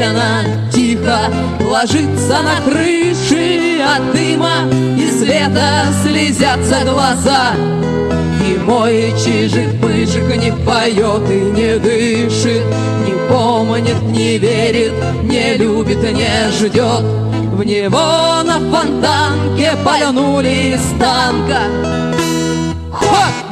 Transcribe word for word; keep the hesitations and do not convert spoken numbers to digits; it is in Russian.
медленно, тихо ложится на крыши от дыма и света слезятся глаза. И мой чижик-пыжик не поет и не дышит, не помнит, не верит, не любит, не ждет. В него на фонтанке пальнули из танка. Хот!